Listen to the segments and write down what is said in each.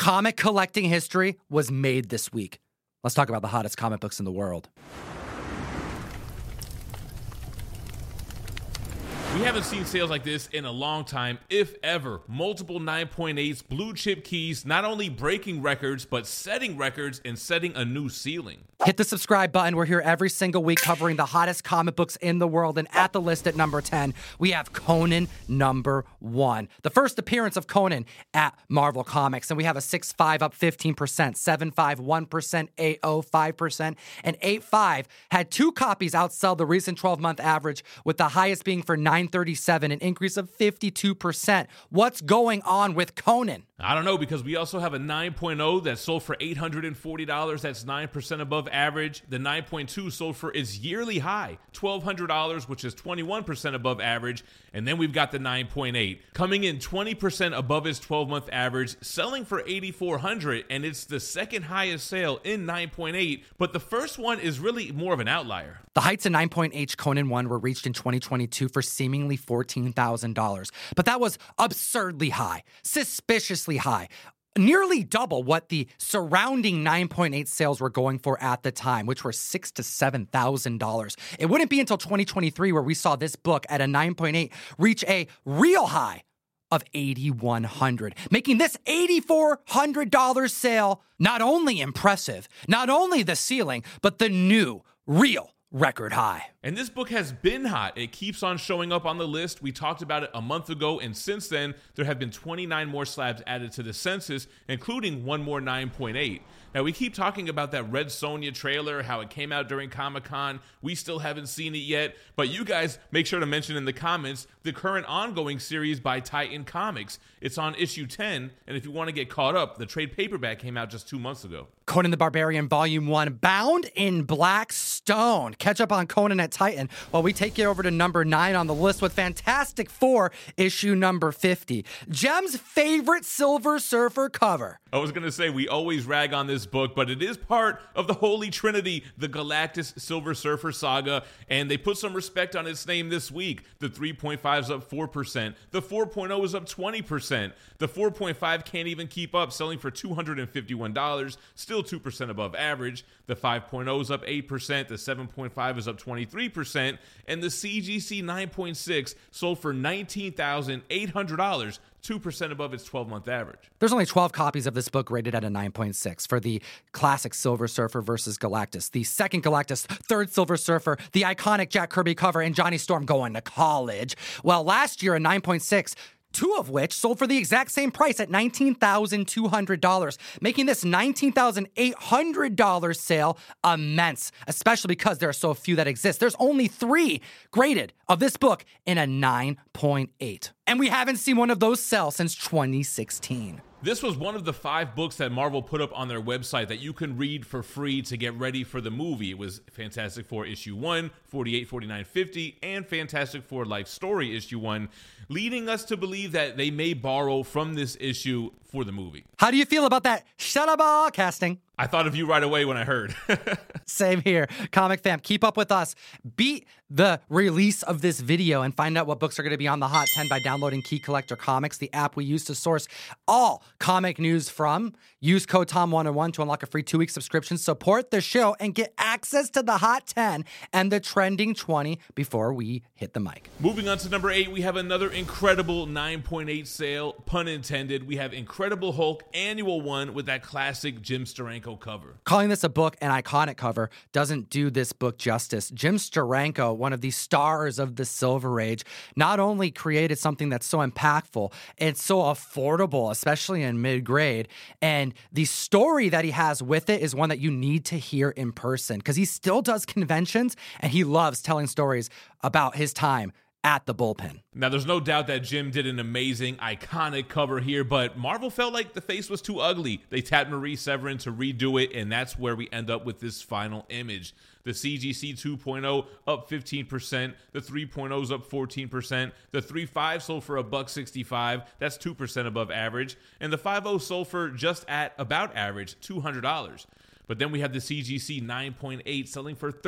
Comic collecting history was made this week. Let's talk about the hottest comic books in the world. We haven't seen sales like this in a long time, if ever. Multiple 9.8s, blue chip keys, not only breaking records, but setting records and setting a new ceiling. Hit the subscribe button. We're here every single week covering the hottest comic books in the world. And at the list at number 10, we have Conan number 1. The first appearance of Conan at Marvel Comics. And we have a 6.5 up 15%, 7.5 1%, 8.0 5%, and 8.5 had 2 copies outsell the recent 12-month average, with the highest being for 937, an increase of 52%. What's going on with Conan? I don't know, because we also have a 9.0 that sold for $840. That's 9% above average. The 9.2 sold for its yearly high, $1,200, which is 21% above average. And then we've got the 9.8 coming in 20% above its 12-month average, selling for $8,400, and it's the second highest sale in 9.8. But the first one is really more of an outlier. The heights in 9.8 Conan 1 were reached in 2022 for seemingly $14,000. But that was absurdly high, suspiciously high. Nearly double what the surrounding 9.8 sales were going for at the time, which were $6,000 to $7,000. It wouldn't be until 2023 where we saw this book at a 9.8 reach a real high of $8,100, making this $8,400 sale not only impressive, not only the ceiling, but the new, real record high. And this book has been hot. It keeps on showing up on the list. We talked about it a month ago, and since then, there have been 29 more slabs added to the census, including one more 9.8. Now, we keep talking about that Red Sonja trailer, how it came out during Comic-Con. We still haven't seen it yet, but you guys make sure to mention in the comments the current ongoing series by Titan Comics. It's on issue 10, and if you want to get caught up, the trade paperback came out just 2 months ago. Conan the Barbarian Volume 1, bound in black stone. Catch up on Conan at Titan while we take it over to number 9 on the list with Fantastic Four, issue number 50. Jem's favorite Silver Surfer cover. I was going to say, we always rag on this book, but it is part of the Holy Trinity, the Galactus Silver Surfer saga, and they put some respect on its name this week. The 3.5 is up 4%. The 4.0 is up 20%. The 4.5 can't even keep up, selling for $251, still 2% above average. The 5.0 is up 8%. The 7.5 is up 23%. And the CGC 9.6 sold for $19,800, 2% above its 12-month average. There's only 12 copies of this book rated at a 9.6 for the classic Silver Surfer versus Galactus, the second Galactus, third Silver Surfer, the iconic Jack Kirby cover, and Johnny Storm going to college. Well, last year, a 9.6, 2 of which sold for the exact same price at $19,200, making this $19,800 sale immense, especially because there are so few that exist. There's only 3 graded of this book in a 9.8. And we haven't seen one of those sell since 2016. This was one of the 5 books that Marvel put up on their website that you can read for free to get ready for the movie. It was Fantastic Four issue 1, 48, 49, 50, and Fantastic Four Life Story issue 1, leading us to believe that they may borrow from this issue for the movie. How do you feel about that Shadabah casting? I thought of you right away when I heard. Same here. Comic fam, keep up with us. Beat the release of this video and find out what books are going to be on the Hot 10 by downloading Key Collector Comics, the app we use to source all comic news from. Use code TOM101 to unlock a free 2-week subscription. Support the show and get access to the Hot 10 and the Trending 20 before we hit the mic. Moving on to number 8, we have another incredible 9.8 sale, pun intended. We have Incredible Hulk Annual 1 with that classic Jim Steranko cover. Calling this a book an iconic cover doesn't do this book justice. Jim Steranko, one of the stars of the Silver Age, not only created something that's so impactful, it's so affordable, especially in mid-grade, and the story that he has with it is one that you need to hear in person because he still does conventions and he loves telling stories about his time at the bullpen. Now, there's no doubt that Jim did an amazing, iconic cover here, but Marvel felt like the face was too ugly. They tapped Marie Severin to redo it, and that's where we end up with this final image. The CGC 2.0 up 15%, the 3.0 is up 14%, the 3.5 sold for $165, that's 2% above average, and the 5.0 sold for just at about average, $200. But then we have the CGC 9.8 selling for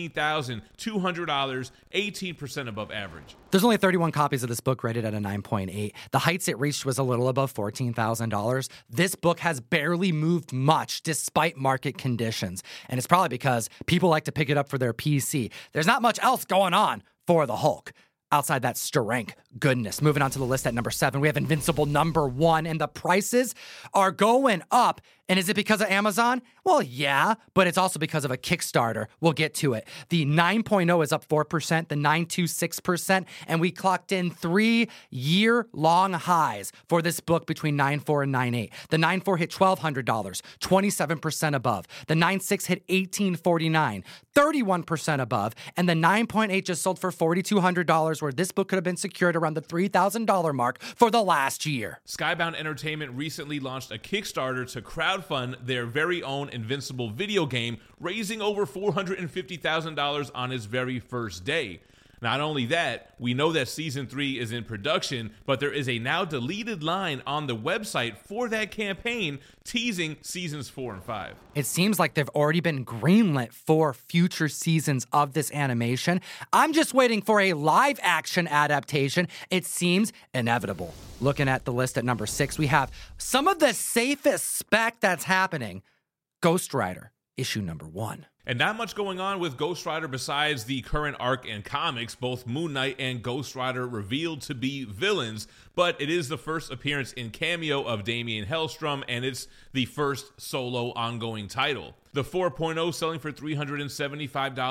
$13,200, 18% above average. There's only 31 copies of this book rated at a 9.8. The heights it reached was a little above $14,000. This book has barely moved much despite market conditions. And it's probably because people like to pick it up for their PC. There's not much else going on for the Hulk outside that strength goodness. Moving on to the list at number 7, we have Invincible number 1, and the prices are going up. And is it because of Amazon? Well, yeah, but it's also because of a Kickstarter. We'll get to it. The 9.0 is up 4%, the 9.2 6%, and we clocked in 3-year-long highs for this book between 9.4 and 9.8. The 9.4 hit $1,200, 27% above. The 9.6 hit $1,849, 31% above, and the 9.8 just sold for $4,200, where this book could have been secured around the $3,000 mark for the last year. Skybound Entertainment recently launched a Kickstarter to crowdfund their very own Invincible video game, raising over $450,000 on its very first day. Not only that, we know that Season 3 is in production, but there is a now deleted line on the website for that campaign teasing Seasons 4 and 5. It seems like they've already been greenlit for future seasons of this animation. I'm just waiting for a live-action adaptation. It seems inevitable. Looking at the list at number 6, we have some of the safest spec that's happening. Ghost Rider, issue number 1. And not much going on with Ghost Rider besides the current arc in comics, both Moon Knight and Ghost Rider revealed to be villains, but it is the first appearance in cameo of Damian Hellstrom, and it's the first solo ongoing title. The 4.0 selling for $375,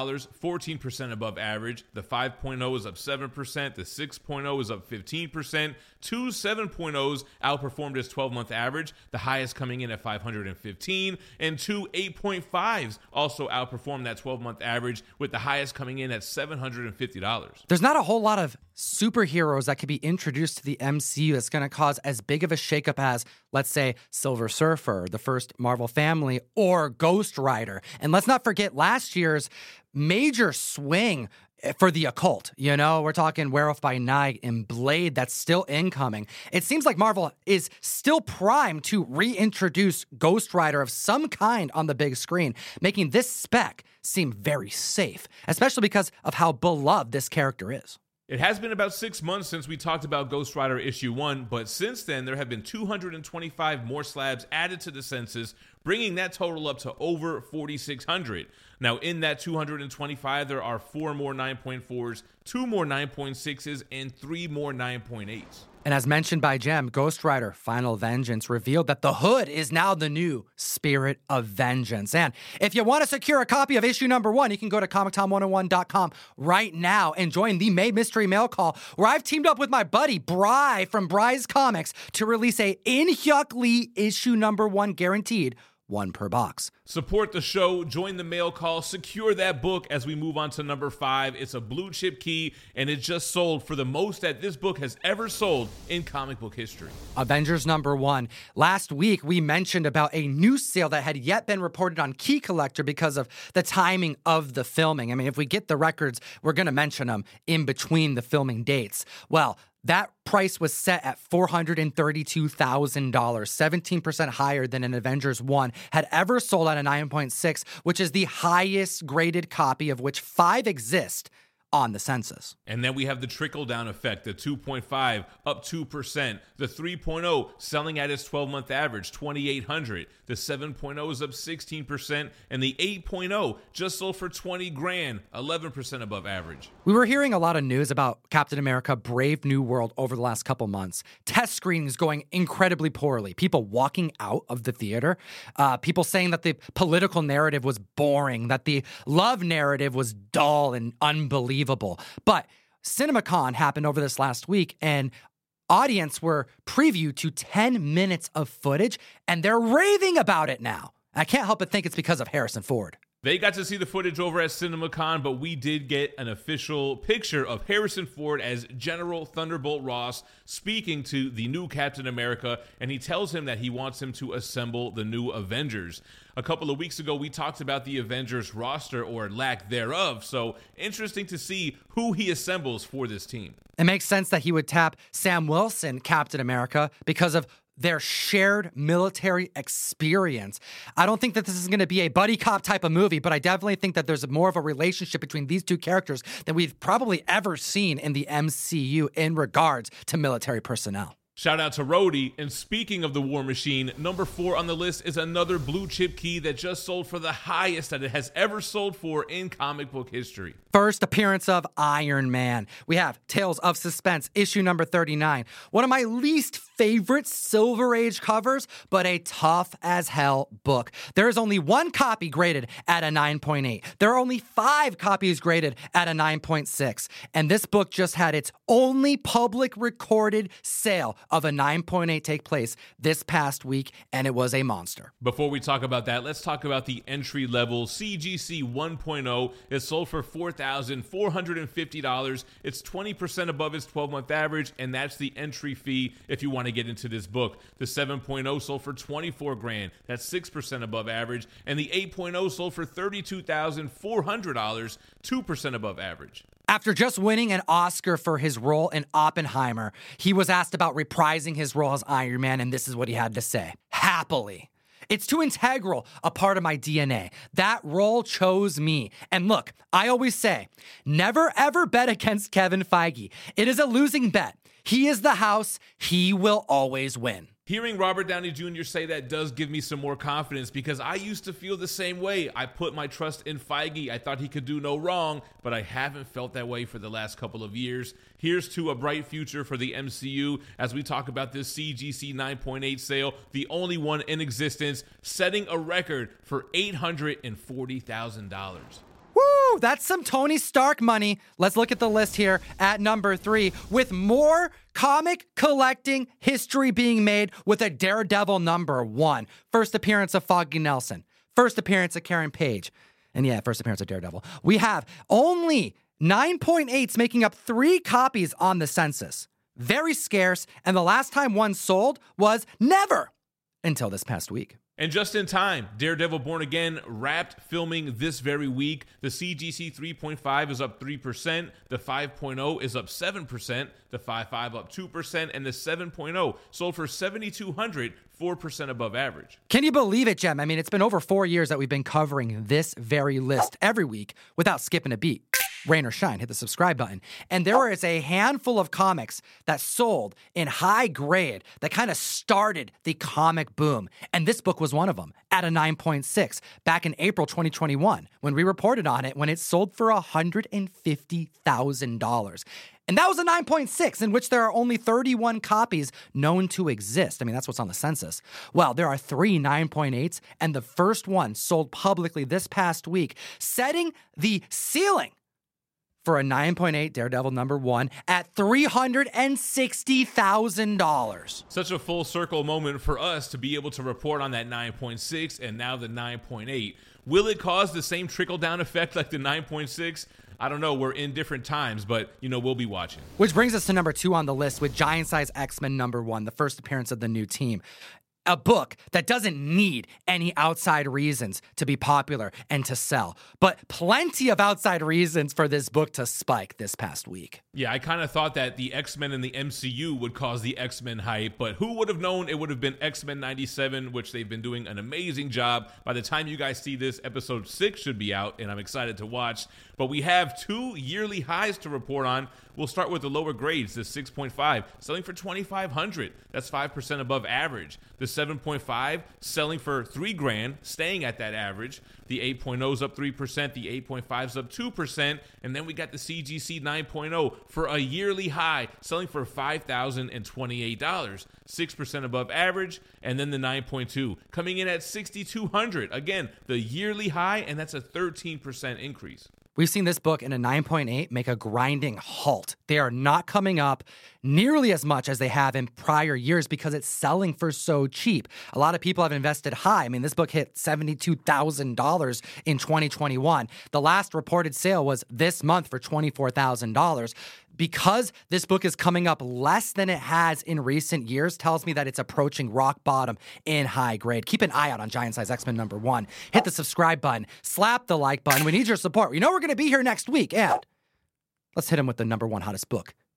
14% above average. The 5.0 is up 7%. The 6.0 is up 15%. Two 7.0s outperformed its 12-month average, the highest coming in at $515, and two 8.5s also outperformed that 12-month average, with the highest coming in at $750. There's not a whole lot of superheroes that could be introduced to the MCU that's going to cause as big of a shakeup as, let's say, Silver Surfer, the first Marvel family, or Ghost Rider. And let's not forget last year's major swing for the occult. You know, we're talking Werewolf by Night and Blade that's still incoming. It seems like Marvel is still primed to reintroduce Ghost Rider of some kind on the big screen, making this spec seem very safe, especially because of how beloved this character is. It has been about 6 months since we talked about Ghost Rider issue 1, but since then there have been 225 more slabs added to the census, bringing that total up to over 4,600. Now in that 225, there are 4 more 9.4s, 2 more 9.6s, and 3 more 9.8s. And as mentioned by Jem, Ghost Rider Final Vengeance revealed that the Hood is now the new Spirit of Vengeance. And if you want to secure a copy of issue number 1, you can go to ComicTom101.com right now and join the May Mystery Mail Call, where I've teamed up with my buddy Bry from Bry's Comics to release a In-Hyuk Lee issue number 1 guaranteed, 1 per box. Support the show, join the mail call, secure that book as we move on to number 5. It's a blue chip key, and it just sold for the most that this book has ever sold in comic book history. Avengers number 1. Last week, we mentioned about a new sale that had yet been reported on Key Collector because of the timing of the filming. I mean, if we get the records, we're going to mention them in between the filming dates. Well, that price was set at $432,000, 17% higher than an Avengers 1 had ever sold at a 9.6, which is the highest graded copy, of which 5 exist on the census. And then we have the trickle-down effect, the 2.5 up 2%, the 3.0 selling at its 12-month average, $2,800, the 7.0 is up 16%, and the 8.0 just sold for $20,000, 11% above average. We were hearing a lot of news about Captain America Brave New World over the last couple months. Test screenings going incredibly poorly. People walking out of the theater. People saying that the political narrative was boring, that the love narrative was dull and unbelievable. But CinemaCon happened over this last week, and audience were previewed to 10 minutes of footage, and they're raving about it now. I can't help but think it's because of Harrison Ford. They got to see the footage over at CinemaCon, but we did get an official picture of Harrison Ford as General Thunderbolt Ross speaking to the new Captain America, and he tells him that he wants him to assemble the new Avengers. A couple of weeks ago, we talked about the Avengers roster, or lack thereof, so interesting to see who he assembles for this team. It makes sense that he would tap Sam Wilson, Captain America, because of their shared military experience. I don't think that this is going to be a buddy cop type of movie, but I definitely think that there's more of a relationship between these two characters than we've probably ever seen in the MCU in regards to military personnel. Shout out to Rhodey. And speaking of the War Machine, number 4 on the list is another blue chip key that just sold for the highest that it has ever sold for in comic book history. First appearance of Iron Man. We have Tales of Suspense, issue number 39. One of my least favorite Silver Age covers, but a tough as hell book. There is only one copy graded at a 9.8. There are only 5 copies graded at a 9.6. And this book just had its only public recorded sale of a 9.8 take place this past week, and it was a monster. Before we talk about that, let's talk about the entry-level CGC 1.0. It sold for $4,450. It's 20% above its 12-month average, and that's the entry fee if you want to get into this book. The 7.0 sold for $24,000. That's 6% above average, and the 8.0 sold for $32,400, 2% above average. After just winning an Oscar for his role in Oppenheimer, he was asked about reprising his role as Iron Man, and this is what he had to say. Happily. It's too integral a part of my DNA. That role chose me. And look, I always say, never ever bet against Kevin Feige. It is a losing bet. He is the house. He will always win. Hearing Robert Downey Jr. say that does give me some more confidence because I used to feel the same way. I put my trust in Feige. I thought he could do no wrong, but I haven't felt that way for the last couple of years. Here's to a bright future for the MCU as we talk about this CGC 9.8 sale, the only one in existence, setting a record for $840,000. Woo! That's some Tony Stark money. Let's look at the list here at number 3 with more comic collecting history being made with a Daredevil number 1. First appearance of Foggy Nelson. First appearance of Karen Page. And yeah, first appearance of Daredevil. We have only 9.8s making up 3 copies on the census. Very scarce. And the last time one sold was never until this past week. And just in time, Daredevil Born Again wrapped filming this very week. The CGC 3.5 is up 3%, the 5.0 is up 7%, the 5.5 up 2%, and the 7.0 sold for $7,200, 4% above average. Can you believe it, Jem? I mean, it's been over 4 years that we've been covering this very list every week without skipping a beat. Rain or shine, hit the subscribe button. And there is a handful of comics that sold in high grade that kind of started the comic boom. And this book was one of them at a 9.6 back in April 2021 when we reported on it when it sold for $150,000. And that was a 9.6 in which there are only 31 copies known to exist. I mean, that's what's on the census. Well, there are 3 9.8s, and the first one sold publicly this past week, setting the ceiling for a 9.8 Daredevil number 1 at $360,000. Such a full circle moment for us to be able to report on that 9.6 and now the 9.8. Will it cause the same trickle-down effect like the 9.6? I don't know. We're in different times, but, we'll be watching. Which brings us to number 2 on the list with Giant Size X-Men number 1, the first appearance of the new team. A book that doesn't need any outside reasons to be popular and to sell, but plenty of outside reasons for this book to spike this past week. Yeah, I kind of thought that the X-Men and the MCU would cause the X-Men hype, but who would have known it would have been X-Men 97, which they've been doing an amazing job. By the time you guys see this, episode 6 should be out, and I'm excited to watch. But we have 2 yearly highs to report on. We'll start with the lower grades, the 6.5, selling for $2,500. That's 5% above average. The 7.5, selling for $3,000, staying at that average. The 8.0 is up 3%, the 8.5 is up 2%, and then we got the CGC 9.0 for a yearly high, selling for $5,028, 6% above average, and then the 9.2 coming in at $6,200. Again, the yearly high, and that's a 13% increase. We've seen this book in a 9.8 make a grinding halt. They are not coming up nearly as much as they have in prior years because it's selling for so cheap. A lot of people have invested high. I mean, this book hit $72,000 in 2021. The last reported sale was this month for $24,000. Because this book is coming up less than it has in recent years, tells me that it's approaching rock bottom in high grade. Keep an eye out on Giant Size X-Men number 1. Hit the subscribe button. Slap the like button. We need your support. We know we're going to be here next week. And let's hit him with the number 1 hottest book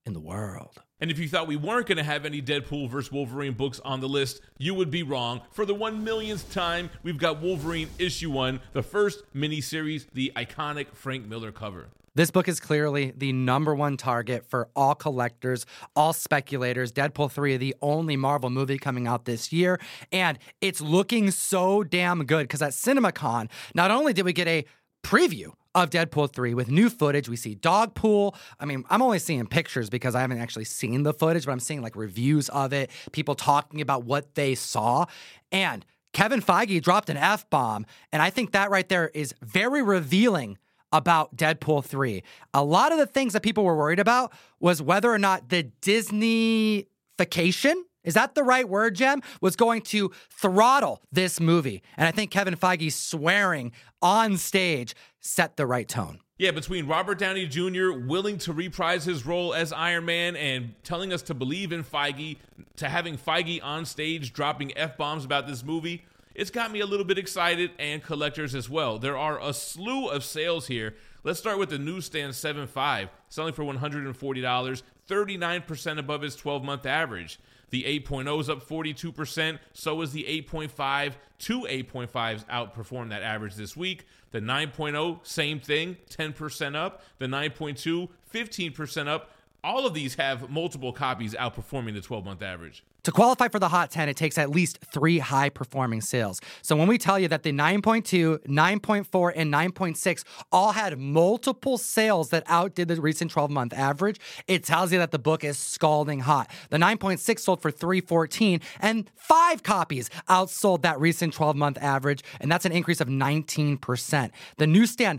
in the world. And if you thought we weren't going to have any Deadpool vs. Wolverine books on the list, you would be wrong. For the 1 millionth time, we've got Wolverine Issue 1, the first miniseries, the iconic Frank Miller cover. This book is clearly the number one target for all collectors, all speculators. Deadpool 3, the only Marvel movie coming out this year. And it's looking so damn good because at CinemaCon, not only did we get a preview of Deadpool 3 with new footage. We see Dogpool. I mean, I'm only seeing pictures because I haven't actually seen the footage, but I'm seeing like reviews of it, people talking about what they saw. And Kevin Feige dropped an F-bomb, and I think that right there is very revealing about Deadpool 3. A lot of the things that people were worried about was whether or not the Disney-fication, is that the right word, Jem? Was going to throttle this movie. And I think Kevin Feige swearing on stage set the right tone. Yeah, between Robert Downey Jr. willing to reprise his role as Iron Man and telling us to believe in Feige, to having Feige on stage dropping F-bombs about this movie, it's got me a little bit excited, and collectors as well. There are a slew of sales here. Let's start with the newsstand 7.5, selling for $140, 39% above its 12-month average. The 8.0 is up 42%, so is the 8.5. Two 8.5s outperformed that average this week. The 9.0, same thing, 10% up. The 9.2, 15% up. All of these have multiple copies outperforming the 12-month average. To qualify for the Hot 10, it takes at least 3 high-performing sales. So when we tell you that the 9.2, 9.4, and 9.6 all had multiple sales that outdid the recent 12-month average, it tells you that the book is scalding hot. The 9.6 sold for $314, and 5 copies outsold that recent 12-month average, and that's an increase of 19%. The newsstand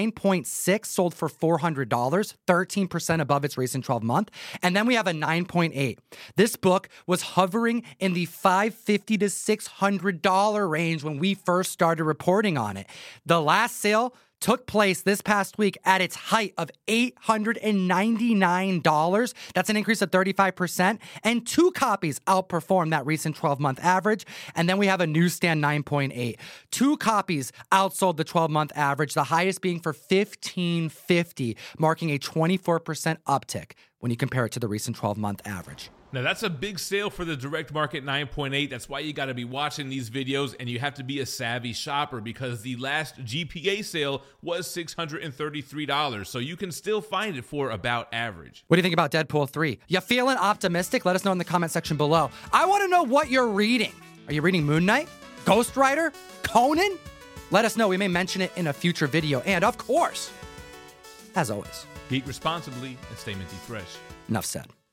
9.6 sold for $400, 13% above its recent 12-month. And then we have a 9.8. This book was hovering in the $550 to $600 range when we first started reporting on it. The last sale took place this past week at its height of $899. That's an increase of 35%, and 2 copies outperformed that recent 12-month average. And then we have a newsstand 9.8. 2 copies outsold the 12-month average, the highest being for $1,550, marking a 24% uptick when you compare it to the recent 12-month average. Now, that's a big sale for the direct market 9.8. That's why you got to be watching these videos, and you have to be a savvy shopper because the last GPA sale was $633, so you can still find it for about average. What do you think about Deadpool 3? You feeling optimistic? Let us know in the comment section below. I want to know what you're reading. Are you reading Moon Knight? Ghost Rider? Conan? Let us know. We may mention it in a future video. And of course, as always, eat responsibly and stay minty fresh. Enough said.